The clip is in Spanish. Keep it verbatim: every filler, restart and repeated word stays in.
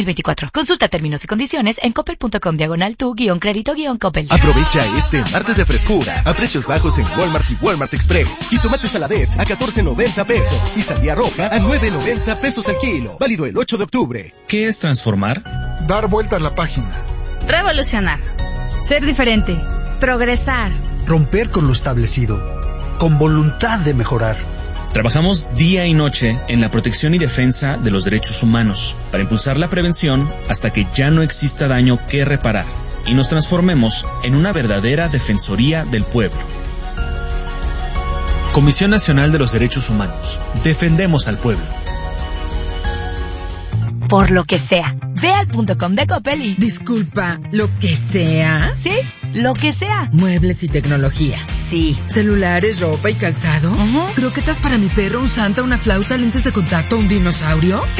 veinticuatro. Consulta términos y condiciones en coppel.com diagonal tu guión crédito guión Coppel. Aprovecha este martes de frescura a precios bajos en Walmart y Walmart Express. Jitomate saladez a catorce noventa pesos y sandía roja a nueve noventa pesos al kilo. Válido el ocho de octubre. ¿Qué es transformar? Dar vuelta a la página. Revolucionar. Ser diferente. Progresar. Romper con lo establecido. Con voluntad de mejorar. Trabajamos día y noche en la protección y defensa de los derechos humanos para impulsar la prevención hasta que ya no exista daño que reparar y nos transformemos en una verdadera defensoría del pueblo. Comisión Nacional de los Derechos Humanos. Defendemos al pueblo. Por lo que sea, ve al punto com de Coppel y... Disculpa, ¿lo que sea? Sí, lo que sea. Muebles y tecnología. Sí. Celulares, ropa y calzado. Uh-huh. Croquetas para mi perro, un santa, una flauta, lentes de contacto, un dinosaurio.